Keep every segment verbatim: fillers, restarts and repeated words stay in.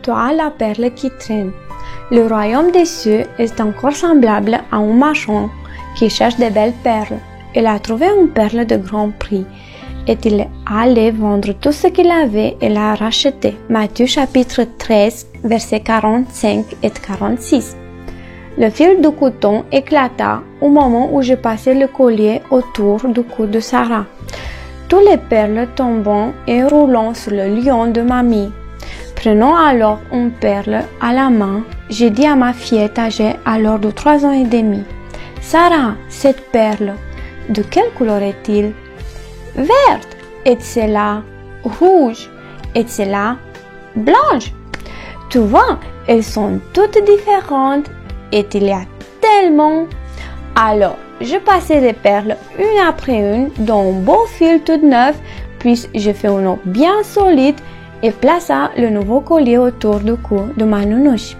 toi la perle qui traîne. Le royaume des cieux est encore semblable à un marchand qui cherche de belles perles. Il a trouvé une perle de grand prix et il est allé vendre tout ce qu'il avait et l'a racheté. Matthieu chapitre treize, versets quarante-cinq et quarante-six. Le fil du coton éclata au moment où je passais le collier autour du cou de Sarah. Tous les perles tombant et roulant sur le lion de mamie. Prenant alors une perle à la main, j'ai dit à ma fillette âgée alors de trois ans et demi, « Sarah, cette perle, de quelle couleur est-il? Verte, et celle-là rouge, et celle-là blanche. Tu vois, elles sont toutes différentes et il y a tellement. » Alors, je passais les perles une après une dans un beau fil tout neuf, puis je fais un nœud bien solide et plaça le nouveau collier autour du cou de ma nounouche.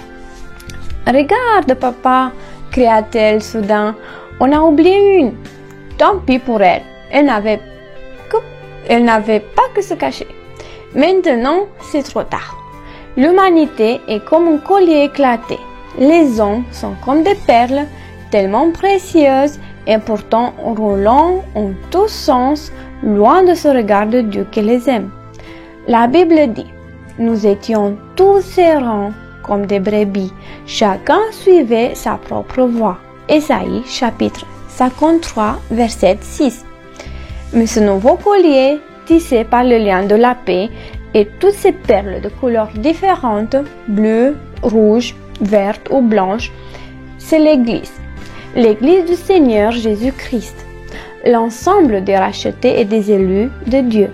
« Regarde, papa !» cria-t-elle soudain. « On a oublié une. » Tant pis pour elle. Elle n'avait que... elle n'avait pas que se cacher. Maintenant, c'est trop tard. L'humanité est comme un collier éclaté. Les hommes sont comme des perles, tellement précieuses et pourtant roulant en tous sens, loin de ce regard de Dieu qui les aime. La Bible dit, nous étions tous errants comme des brebis, chacun suivait sa propre voie. Ésaïe chapitre cinquante-trois, verset six. Mais ce nouveau collier, tissé par le lien de la paix, et toutes ces perles de couleurs différentes, bleues, rouges, vertes ou blanches, c'est l'Église. L'Église du Seigneur Jésus-Christ, l'ensemble des rachetés et des élus de Dieu.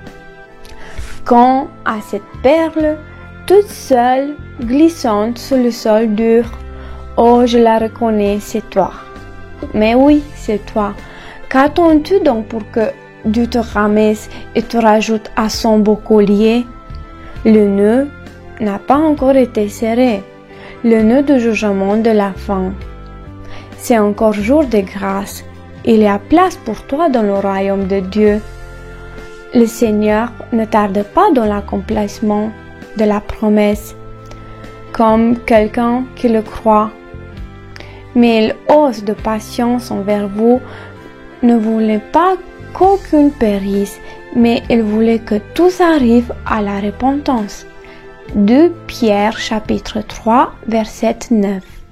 Quant à cette perle, toute seule, glissante sur le sol dur, oh, je la reconnais, c'est toi. Mais oui, c'est toi. Qu'attends-tu donc pour que Dieu te ramasse et te rajoute à son beau collier? Le nœud n'a pas encore été serré, le nœud du jugement de la fin. C'est encore jour de grâce. Il y a place pour toi dans le royaume de Dieu. Le Seigneur ne tarde pas dans l'accomplissement de la promesse, comme quelqu'un qui le croit. Mais il ose de patience envers vous, ne voulait pas qu'aucune périsse, mais il voulait que tous arrivent à la repentance. deux Pierre chapitre trois, verset neuf.